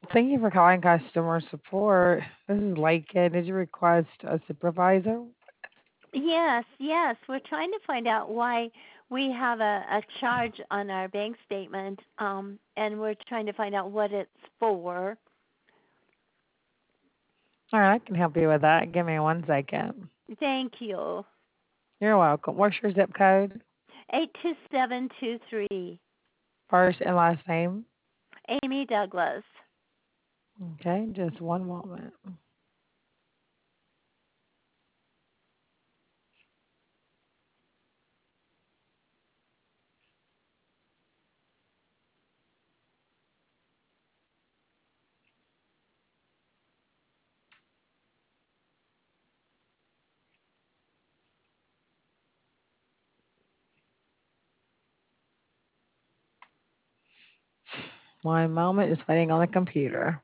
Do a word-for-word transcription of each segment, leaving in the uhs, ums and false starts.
Thank you for calling customer support. This is Lakin. Did you request a supervisor? Yes, yes. We're trying to find out why we have a, a charge on our bank statement, um, and we're trying to find out what it's for. All right, I can help you with that. Give me one second. Thank you. You're welcome. What's your zip code? Eight two seven two three. First and last name? Amy Douglas. Okay, just one moment. One moment, just waiting on the computer.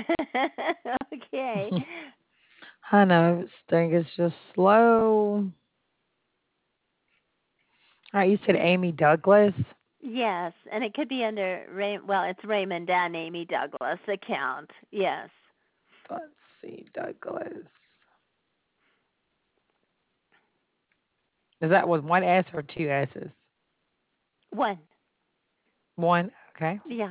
Okay. I know, this thing is just slow. All right, you said Amy Douglas. Yes, and it could be under Ray. Well, it's Raymond and Amy Douglas account. Yes, Let's see, Douglas. Is that with one S or two S's? one. One, okay. Yeah,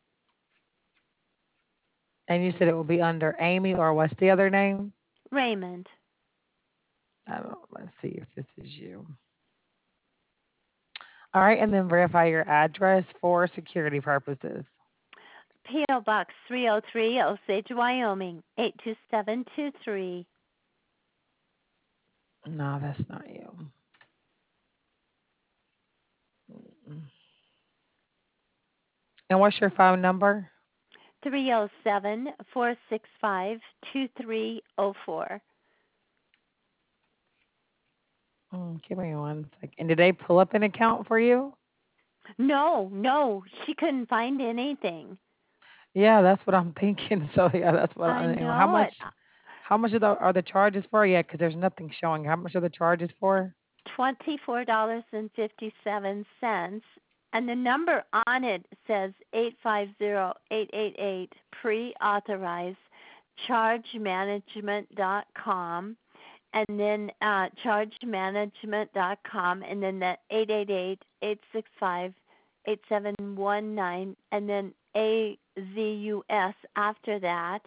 And you said it will be under Amy or what's the other name? Raymond. I don't. Let's see if this is you. All right, and then verify your address for security purposes. P O Box three oh three, Osage, Wyoming eight two seven two three. No, that's not you. Mm-mm. And what's your phone number? Three oh seven four six five two three oh four. Mm, give me one second. And did they pull up an account for you? No, no, she couldn't find anything. Yeah, that's what I'm thinking. So yeah, that's what I I. You know, how know much? it. How much are the, are the charges for? Yeah, because there's nothing showing. How much are the charges for? Twenty-four dollars and fifty-seven cents, and the number on it says eight five zero eight eight eight pre-authorized charge management dot com, and then uh, charge management dot com, and then the eight eight eight eight six five eight seven one nine, and then A Z U S after that.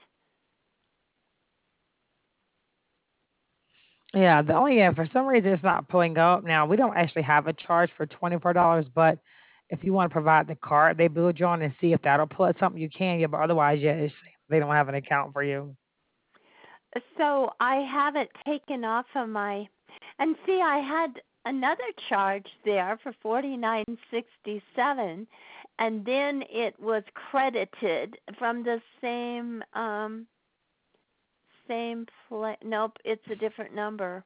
Yeah, the only yeah, for some reason it's not pulling up. Now we don't actually have a charge for twenty four dollars, but if you want to provide the card they build you on and see if that'll pull up something, you can. Yeah, but otherwise, yeah, it's, they don't have an account for you. So I have it taken off of my, and see, I had another charge there for forty nine sixty seven, and then it was credited from the same um same pla Nope, it's a different number.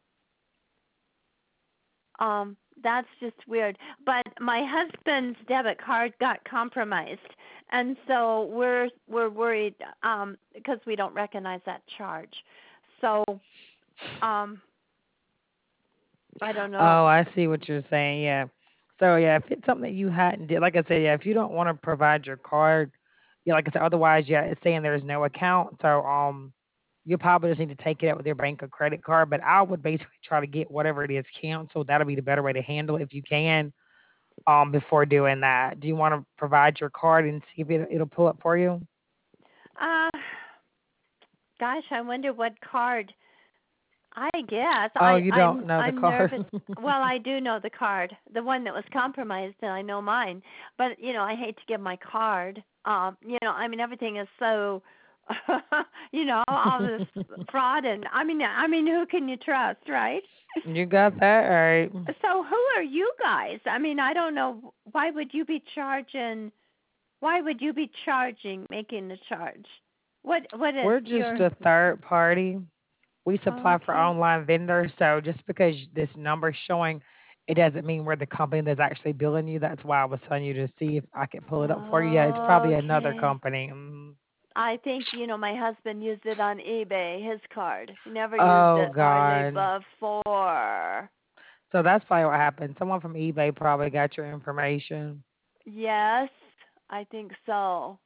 Um, that's just weird. But my husband's debit card got compromised, and so we're we're worried um because we don't recognize that charge. So um I don't know. Oh, I see what you're saying. Yeah. So yeah, if it's something that you hadn't did, like I said, yeah, if you don't want to provide your card, yeah, like I said, otherwise, yeah, it's saying there's no account. So um, you probably just need to take it out with your bank or credit card. But I would basically try to get whatever it is canceled. That'll be the better way to handle it if you can. Um, before doing that, do you want to provide your card and see if it, it'll pull up for you? Uh, gosh, I wonder what card. I guess Oh, I you I'm don't know the I'm card. nervous. Well, I do know the card, the one that was compromised, and I know mine. But you know, I hate to give my card. Um, you know, I mean, everything is so, you know, all this fraud, and I mean, I mean, who can you trust, right? You got that right. So, who are you guys? I mean, I don't know. Why would you be charging? Why would you be charging, making the charge? What what is We're just your a third party. We supply for okay? online vendors, so just because this number's showing, it doesn't mean we're the company that's actually billing you. That's why I was telling you to see if I could pull it up for you. Yeah, it's probably another Okay. company. Mm. I think, you know, my husband used it on eBay, his card. He never used Oh it hardly God. before. So that's probably what happened. Someone from eBay probably got your information. Yes, I think so.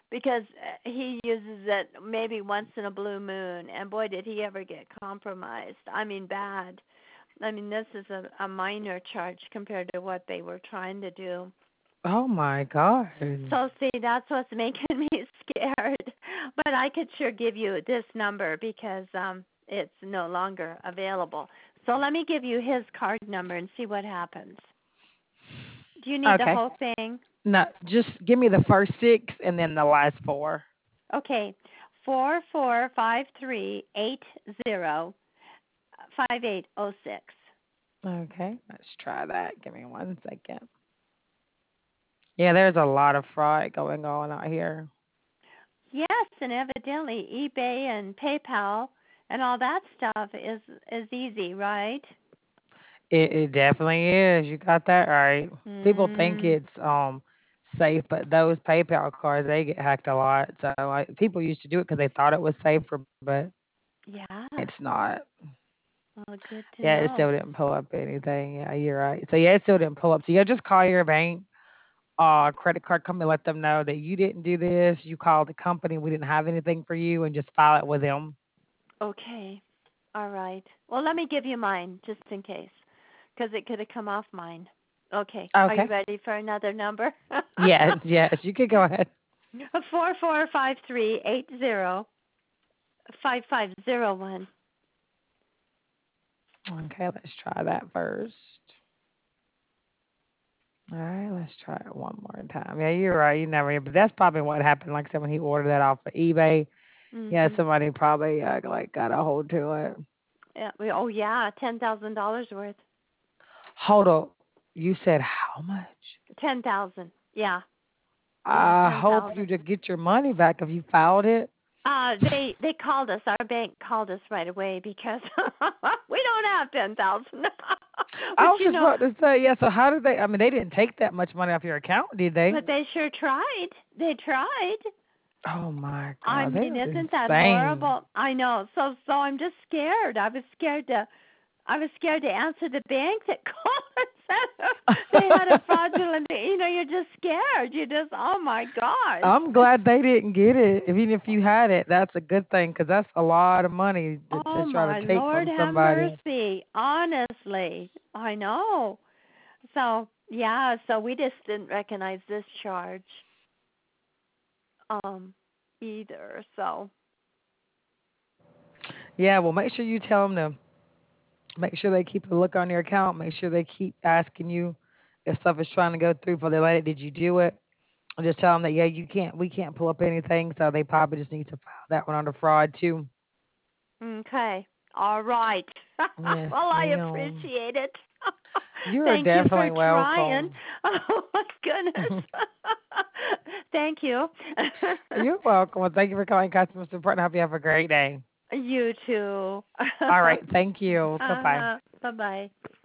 because uh, he uses it maybe once in a blue moon, and boy, did he ever get compromised. I mean, bad. I mean, this is a, a minor charge compared to what they were trying to do. Oh my God. So see, that's what's making me scared. But I could sure give you this number because um it's no longer available. So let me give you his card number and see what happens. Do you need the Okay. whole thing? No, just give me the first six and then the last four. Okay. Four four five three eight zero five eight oh six. Okay, let's try that. Give me one second. Yeah, there's a lot of fraud going on out here. Yes, and evidently eBay and PayPal and all that stuff is is easy, right? It, it definitely is. You got that right. People think Mm, it's um safe, but those PayPal cards they get hacked a lot. So like, people used to do it because they thought it was safer, but yeah. it's not. Well, good to Yeah, it know. still didn't pull up anything. Yeah, you're right. So yeah, it still didn't pull up. So yeah, just call your bank, uh, credit card company, let them know that you didn't do this. You called the company, we didn't have anything for you, and just file it with them. Okay. All right. Well, let me give you mine just in case, because it could have come off mine. Okay. Are you Okay. ready for another number? Yes, yes, you could go ahead. Four four five three eight zero five five zero one. Okay, let's try that first. All right, let's try it one more time. Yeah, you're right. You never, but that's probably what happened. Like I said, when he ordered that off of eBay, yeah, Mhm. somebody probably uh, like got a hold to it. Yeah. we- Oh yeah, ten thousand dollars worth. Hold up, you said how much? Ten thousand. Yeah. Yeah, I ten hope you thousand. to get your money back if you filed it. Uh, they they called us. Our bank called us right away because we don't have ten thousand. I But was you just know, about to say, yeah. So how did they? I mean, they didn't take that much money off your account, did they? but they sure tried. They tried. Oh my I God, they mean, was isn't that insane. horrible? I know. So so I'm just scared. I was scared to I was scared to answer the bank that called and said they had a fraudulent. You know, you're just scared. You just, oh my gosh. I'm glad they didn't get it. Even if you had it, that's a good thing because that's a lot of money to, Oh to try to my take Lord, from have somebody. mercy. Honestly, I know. So yeah, so we just didn't recognize this charge um either. So Yeah, well, make sure you tell them to make sure they keep a look on your account. Make sure they keep asking you if stuff is trying to go through before they let it. Did you do it? And just tell them that yeah, you can't. We can't pull up anything, so they probably just need to file that one under fraud too. okay, all right. Yes, Well, I ma'am. appreciate it. You are Thank you for definitely trying. welcome. Oh my goodness. Thank you. You're welcome. Well, thank you for calling customer support and I hope you have a great day. You too. All right. Thank you. Bye bye. Uh, bye bye.